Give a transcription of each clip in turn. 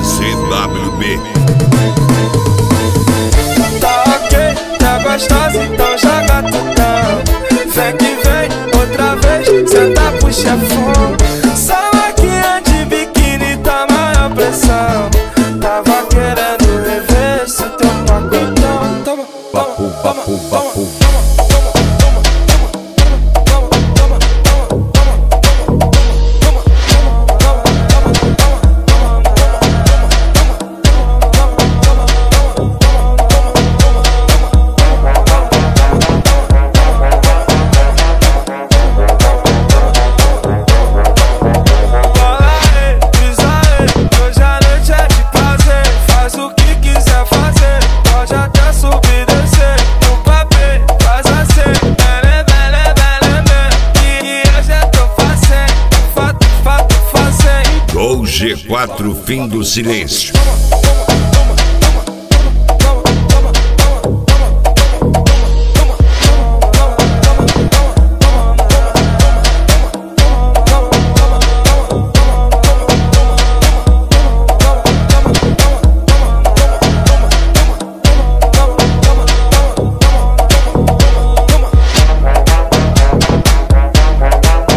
ZWB. Tá ok, tá gostosa, então joga tutão. Vem que vem, outra vez, senta pro chefão. Salaquinha de biquíni tá maior pressão. Tava querendo rever esse teu pacotão. Toma, Papo, papo, papo. G4, fim do silêncio.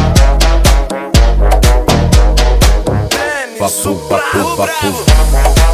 Papo, papo, papo.